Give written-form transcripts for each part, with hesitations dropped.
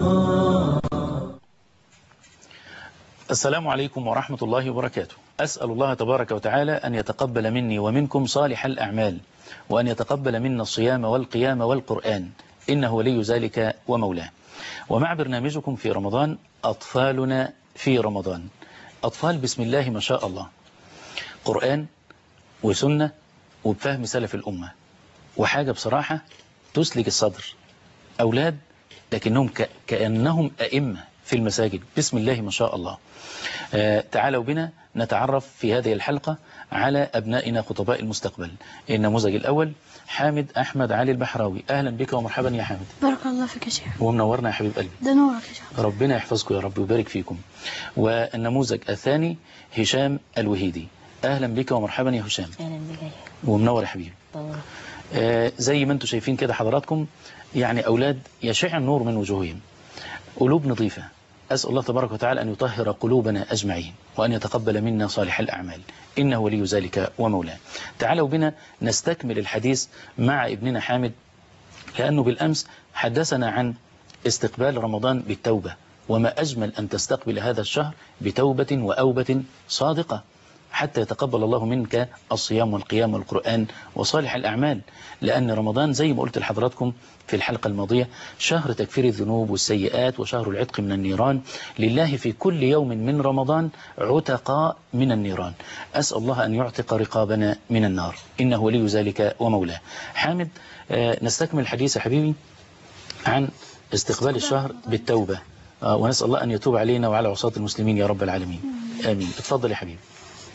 السلام عليكم ورحمة الله وبركاته. أسأل الله تبارك وتعالى أن يتقبل مني ومنكم صالح الأعمال، وأن يتقبل منا الصيام والقيام والقرآن، إنه ولي ذلك ومولاه. ومع برنامجكم في رمضان، أطفالنا في رمضان. أطفال بسم الله ما شاء الله، قرآن وسنة وبفهم سلف الأمة، وحاجة بصراحة تسلك الصدر. أولاد لكنهم كأنهم أئمة في المساجد بسم الله ما شاء الله. تعالوا بنا نتعرف في هذه الحلقة على أبنائنا خطباء المستقبل. النموذج الأول حامد أحمد علي البحراوي. أهلا بك ومرحبا يا حامد. بارك الله فيك يا شيخ. ومنورنا يا حبيب قلبي. ده نورك يا شيخ. ربنا يحفظكم يا رب ويبارك فيكم. والنموذج الثاني هشام الوهيدي. أهلا بك ومرحبا يا هشام. أهلا بك. ومنور يا حبيبي. زي ما انتم شايفين كده حضراتكم، يعني أولاد يشع النور من وجوههم، قلوب نظيفة. أسأل الله تبارك وتعالى أن يطهر قلوبنا أجمعين، وأن يتقبل منا صالح الأعمال، إنه ولي ذلك ومولاه. تعالوا بنا نستكمل الحديث مع ابننا حامد، لأنه بالأمس حدثنا عن استقبال رمضان بالتوبة، وما أجمل أن تستقبل هذا الشهر بتوبة وأوبة صادقة، حتى يتقبل الله منك الصيام والقيام والقرآن وصالح الأعمال. لأن رمضان زي ما قلت لحضراتكم في الحلقة الماضية شهر تكفير الذنوب والسيئات وشهر العتق من النيران. لله في كل يوم من رمضان عتقاء من النيران. أسأل الله أن يعتق رقابنا من النار، إنه ولي ذلك ومولاه. حامد، نستكمل الحديث يا حبيبي عن استقبال الشهر بالتوبة، ونسأل الله أن يتوب علينا وعلى عصاة المسلمين يا رب العالمين. آمين. اتفضل يا حبيبي.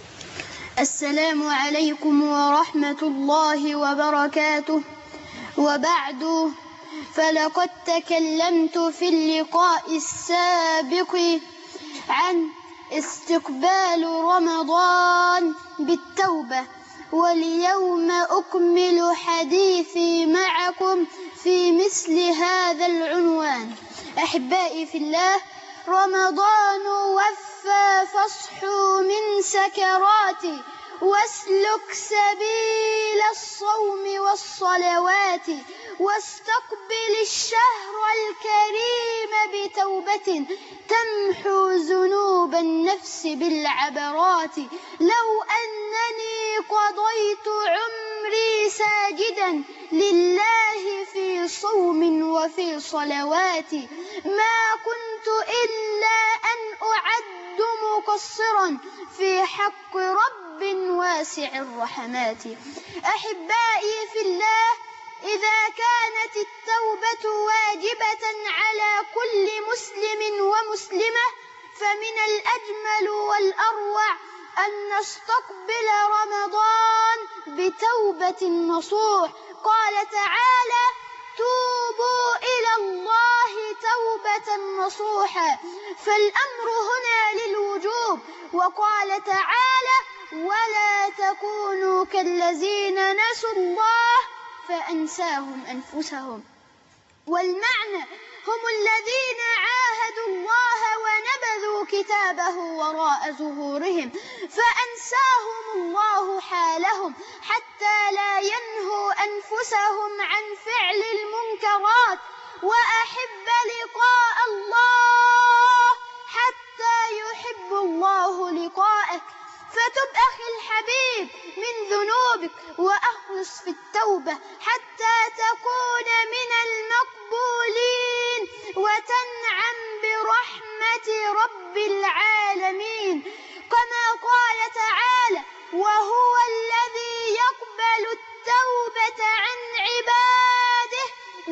السلام عليكم ورحمة الله وبركاته. وبعد، فلقد تكلمت في اللقاء السابق عن استقبال رمضان بالتوبة، واليوم أكمل حديثي معكم في مثل هذا العنوان. أحبائي في الله، رمضان وفى فاصحوا من سكراتي، واسلك سبيل الصوم والصلوات، واستقبل الشهر الكريم بتوبة تمحو ذنوب النفس بالعبرات. لو أنني قضيت عمري ساجدا لله في صوم وفي صلوات، ما كنت إلا أن أعد مقصرا في حق رب واسع الرحمات. أحبائي في الله، إذا كانت التوبة واجبة على كل مسلم ومسلمة، فمن الأجمل والأروع أن نستقبل رمضان بتوبة نصوح. قال تعالى: توبوا إلى الله توبة نصوحا، فالأمر هنا للوجوب. وقال تعالى: ولا تكونوا كالذين نسوا الله فأنساهم أنفسهم. والمعنى: هم الذين عاهدوا الله ونبذوا كتابه وراء ظهورهم، فأنساهم الله حالهم حتى لا ينهوا أنفسهم عن فعل المنكرات. وأحب لقاء الله حتى يحب الله لقاءك. فتب أخي الحبيب من ذنوبك، وأخلص في التوبة حتى تكون من المقبولين وتنعم برحمة رب العالمين. كما قال تعالى: وهو الذي يقبل التوبة عن عباده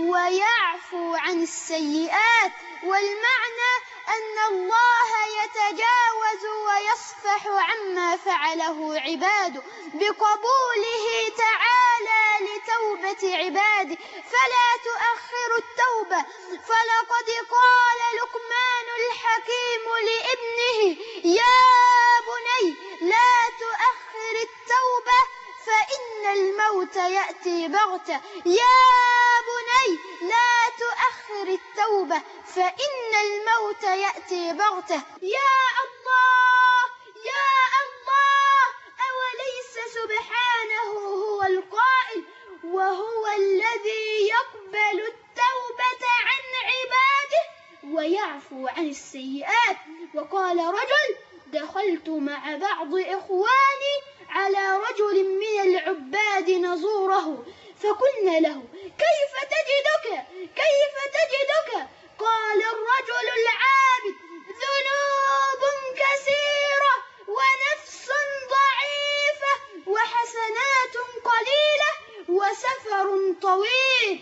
ويعفو عن السيئات. والمعنى أن الله يتجاوز ويصفح عما فعله عباده بقبوله تعالى لتوبة عباده، فلا تؤخر التوبة. فلقد قال لقمان الحكيم لابنه: يا بني لا تؤخر التوبة فإن الموت يأتي بغتة. يا بني لا تؤخر التوبة فإن الموت يأتي بغتة. يا الله يا الله، أوليس سبحانه هو القائل: وهو الذي يقبل التوبة عن عباده ويعفو عن السيئات. وقال رجل: دخلت مع بعض إخواني على رجل من العباد نزوره فقلنا له: كيف تجدك؟ كيف تجدك؟ قال الرجل العابد: ذنوب كثيرة ونفس ضعيفة وحسنات قليلة وسفر طويل.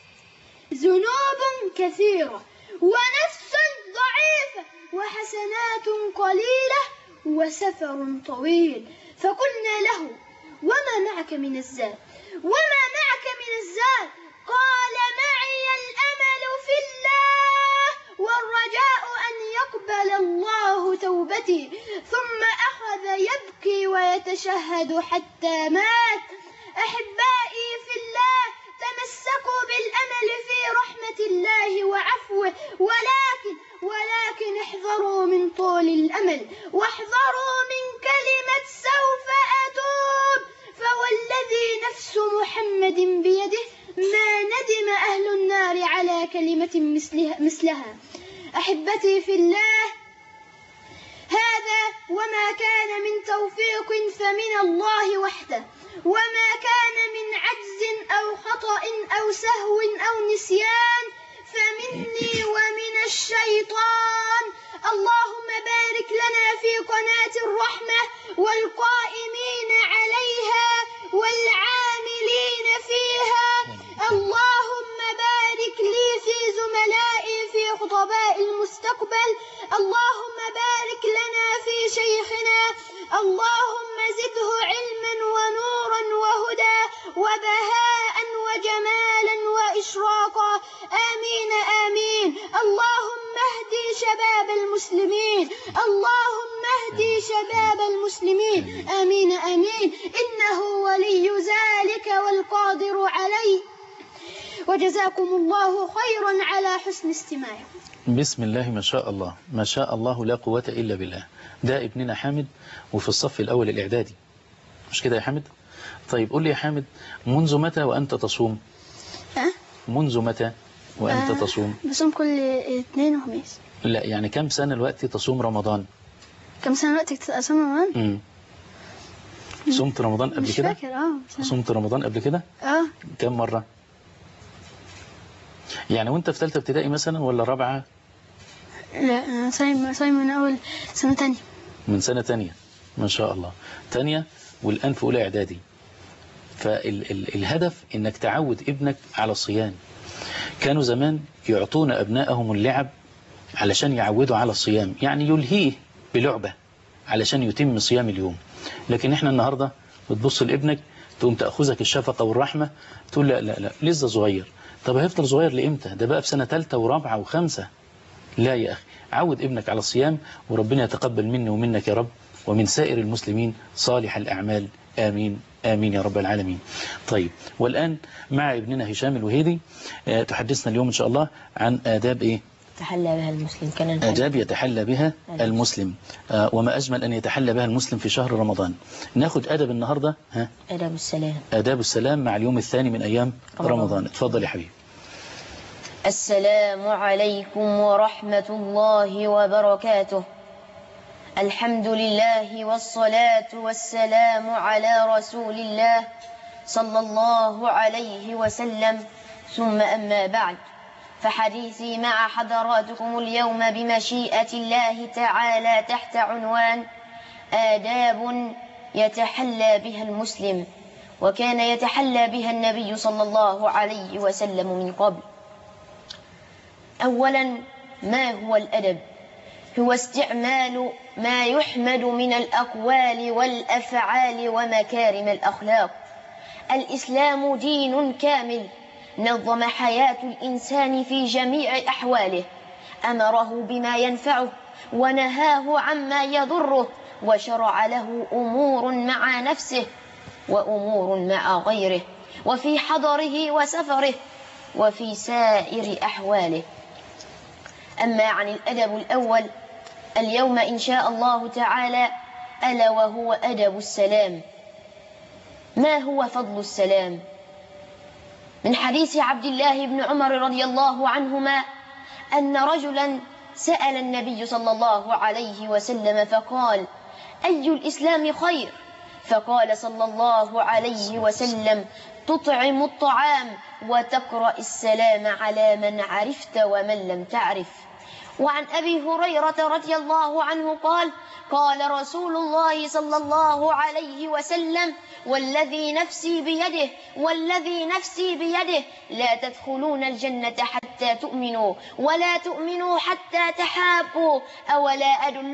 ذنوب كثيرة ونفس ضعيفة وحسنات قليلة وسفر طويل. فقلنا له: وما معك من الزاد؟ وما معك من الزاد؟ قال: معي الأمل في الله والرجاء أن يقبل الله توبتي. ثم أخذ يبكي ويتشهد حتى مات. أحبائي في الله، تمسكوا بالأمل في رحمة الله وعفوه، ولكن احذروا من طول الأمل، واحذروا من كلمة سوف أتوب، فوالذي نفس محمد بيده ما ندم أهل النار على كلمة مثلها. أحبتي في الله، هذا وما كان من توفيق فمن الله وحده، وما كان من عجز أو خطأ أو سهو أو نسيان فمني ومن الشيطان. اللهم بارك لنا في قناة الرحمة والقائمين عليها والعاملين فيها. اللهم بارك لي في زملائي في خطباء المستقبل. اللهم بارك لنا في شيخنا. اللهم زده علما ونورا وهدى وبهاء وجمالا وإشراقا. آمين آمين. اللهم اهدي شباب المسلمين. اللهم اهدي شباب المسلمين. آمين آمين. إنه ولي ذلك والقادر عليه. وجزاكم الله خيرا على حسن استماعكم. بسم الله ما شاء الله، ما شاء الله لا قوة إلا بالله. ده ابننا حامد وفي الصف الأول الإعدادي، مش كده يا حامد؟ طيب قول لي يا حامد، منذ متى وأنت تصوم؟ منذ متى وأنت تصوم؟ بصوم كل اثنين وخميس. لا يعني كم سنة الوقت تصوم رمضان؟ كم سنة الوقت تصوم رمضان؟ صمت رمضان قبل كده؟ مش فاكر. صمت رمضان قبل كده؟ كم مرة؟ يعني وانت في ثالثه ابتدائي مثلا ولا رابعه؟ لا صايم من اول سنه ثانيه. من سنه ثانيه ما شاء الله، ثانيه والان في اولى اعدادي. فالهدف انك تعود ابنك على الصيام. كانوا زمان يعطون ابنائهم اللعب علشان يعودوا على الصيام، يعني يلهيه بلعبه علشان يتم صيام اليوم. لكن احنا النهارده بتبص لابنك تقوم تاخذك الشفقه والرحمه تقول لا لا لا لسه صغير. طب هيفضل صغير لإمتى؟ ده بقى في سنة ثالثة ورابعة وخمسة. لا يا أخي، عود ابنك على الصيام، وربنا يتقبل مني ومنك يا رب ومن سائر المسلمين صالح الأعمال. آمين آمين يا رب العالمين. طيب، والآن مع ابننا هشام الوهيدي تحدثنا اليوم إن شاء الله عن آداب إيه؟ يتحلى بها المسلم. آداب يتحلى بها المسلم. وما أجمل أن يتحلى بها المسلم في شهر رمضان. ناخد أدب النهاردة. آداب السلام. آداب السلام مع اليوم الثاني من أيام رمضان. اتفضل يا حبيبي. السلام عليكم ورحمة الله وبركاته. الحمد لله والصلاة والسلام على رسول الله صلى الله عليه وسلم، ثم أما بعد، فحديثي مع حضراتكم اليوم بمشيئة الله تعالى تحت عنوان آداب يتحلى بها المسلم، وكان يتحلى بها النبي صلى الله عليه وسلم من قبل. أولا، ما هو الأدب؟ هو استعمال ما يحمد من الأقوال والأفعال ومكارم الأخلاق. الإسلام دين كامل نظم حياة الإنسان في جميع أحواله، أمره بما ينفعه ونهاه عما يضره، وشرع له أمور مع نفسه وأمور مع غيره، وفي حضره وسفره وفي سائر أحواله. أما عن الأدب الأول اليوم إن شاء الله تعالى، ألا وهو أدب السلام. ما هو فضل السلام؟ من حديث عبد الله بن عمر رضي الله عنهما أن رجلا سأل النبي صلى الله عليه وسلم فقال: أي الإسلام خير؟ فقال صلى الله عليه وسلم: تطعم الطعام وتقرأ السلام على من عرفت ومن لم تعرف. وعن أبي هريرة رضي الله عنه قال: قال رسول الله صلى الله عليه وسلم: والذي نفسي بيده لا تدخلون الجنة حتى تؤمنوا ولا تؤمنوا حتى تحابوا أولا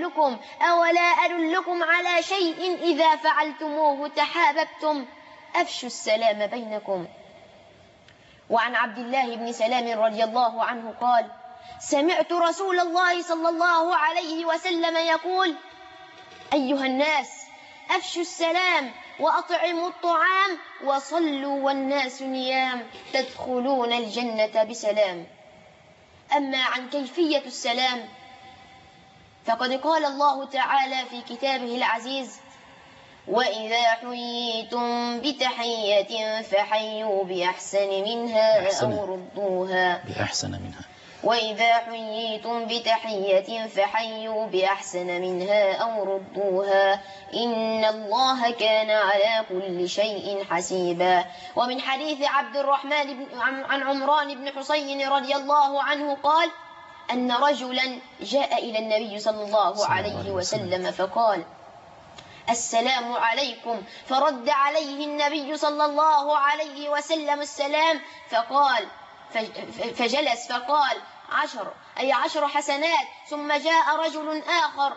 أدلكم على شيء إذا فعلتموه تحاببتم أفشوا السلام بينكم. وعن عبد الله بن سلام رضي الله عنه قال: سمعت رسول الله صلى الله عليه وسلم يقول: أيها الناس، أفشوا السلام وأطعموا الطعام وصلوا والناس نيام تدخلون الجنة بسلام. أما عن كيفية السلام فقد قال الله تعالى في كتابه العزيز: وإذا حييتم بتحية فحيوا بأحسن منها أو ردوها وإذا حييتم بتحية فحيوا بأحسن منها أو ردوها إن الله كان على كل شيء حسيبا. ومن حديث عبد الرحمن عن عمران بن حسين رضي الله عنه قال: أن رجلا جاء إلى النبي صلى الله عليه وسلم فقال: السلام عليكم، فرد عليه النبي صلى الله عليه وسلم السلام فجلس فقال: 10 حسنات. ثم جاء رجل آخر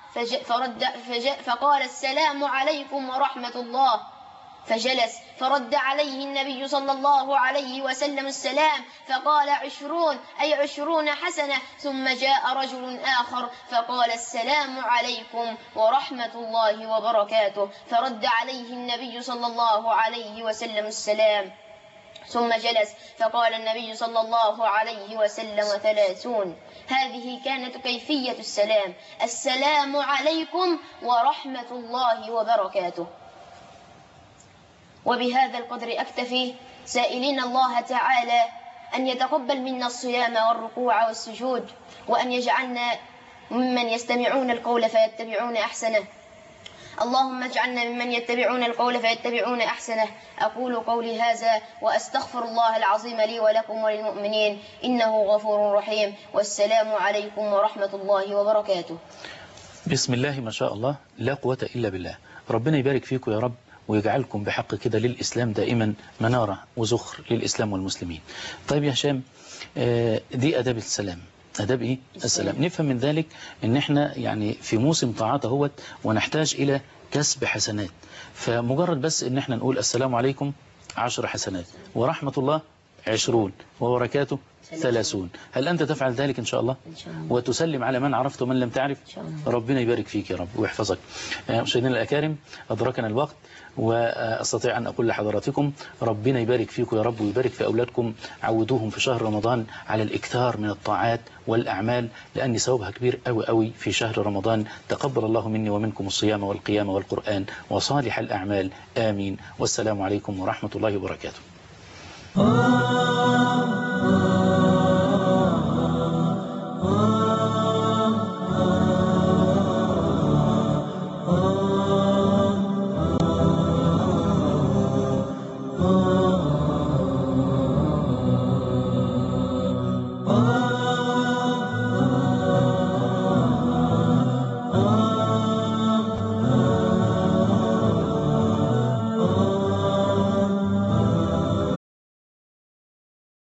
فقال: السلام عليكم ورحمة الله. فجلس فرد عليه النبي صلى الله عليه وسلم السلام فقال: 20 حسنة. ثم جاء رجل آخر فقال: السلام عليكم ورحمة الله وبركاته. فرد عليه النبي صلى الله عليه وسلم السلام ثم جلس فقال النبي صلى الله عليه وسلم: 30. هذه كانت كيفية السلام: السلام عليكم ورحمة الله وبركاته. وبهذا القدر أكتفي، سائلين الله تعالى أن يتقبل منا الصيام والركوع والسجود، وأن يجعلنا ممن يستمعون القول فيتبعون أحسنه. اللهم اجعلنا ممن يتبعون القول فيتبعون أحسنه. أقول قولي هذا وأستغفر الله العظيم لي ولكم وللمؤمنين إنه غفور رحيم. والسلام عليكم ورحمة الله وبركاته. بسم الله ما شاء الله، لا قوة إلا بالله. ربنا يبارك فيكم يا رب، ويجعلكم بحق كده للإسلام دائما منارة وزخر للإسلام والمسلمين. طيب يا هشام، دي أداب السلام، أداب إيه؟ السلام. نفهم من ذلك إن إحنا يعني في موسم طاعات اهوت، ونحتاج إلى كسب حسنات. فمجرد بس إن إحنا نقول السلام عليكم 10 حسنات، ورحمة الله 20، وبركاته 30. هل أنت تفعل ذلك إن شاء الله؟ إن شاء الله. وتسلم على من عرفت ومن لم تعرف؟ إن شاء الله. ربنا يبارك فيك يا رب ويحفظك. مشاهدينا الأكارم، أدركنا الوقت، وأستطيع أن أقول لحضراتكم ربنا يبارك فيكم يا رب، ويبارك في أولادكم. عودوهم في شهر رمضان على الإكثار من الطاعات والأعمال، لأن ثوابها كبير أوي أوي في شهر رمضان. تقبل الله مني ومنكم الصيام والقيام والقرآن وصالح الأعمال، آمين. والسلام عليكم ورحمة الله وبركاته.